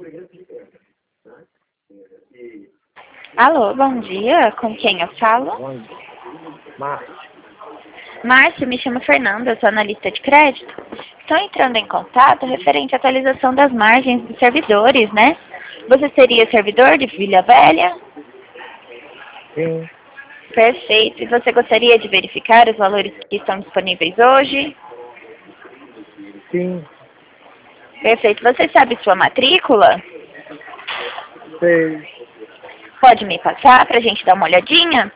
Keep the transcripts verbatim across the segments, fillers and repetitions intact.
Alô, bom dia. Com quem eu falo? Bom dia. Márcio. Márcio, me chamo Fernanda, sou analista de crédito. Estou entrando em contato referente à atualização das margens dos servidores, né? Você seria servidor de Vila Velha? Sim. Perfeito. E você gostaria de verificar os valores que estão disponíveis hoje? Sim. Perfeito. Você sabe sua matrícula? Sei. Pode me passar para a gente dar uma olhadinha?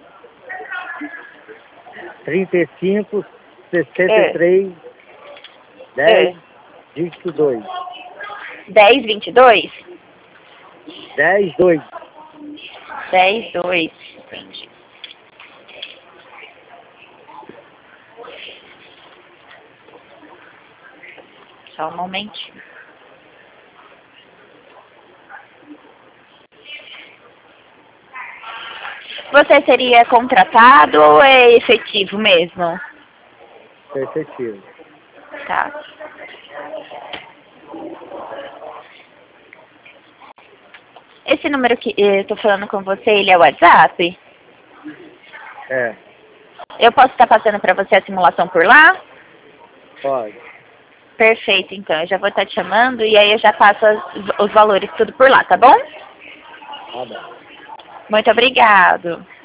trinta e cinco, sessenta É. e três, dez, vinte e dois. dez, vinte e dois? dez, dois. dez, dois. Entendi. Só um momentinho. Você seria contratado ou é efetivo mesmo? Efetivo. Tá. Esse número que eu tô falando com você, ele é o WhatsApp? É. Eu posso estar passando para você a simulação por lá? Pode. Perfeito, então. Eu já vou estar te chamando e aí eu já passo os, os valores tudo por lá, tá bom? Tá bom. Muito obrigado.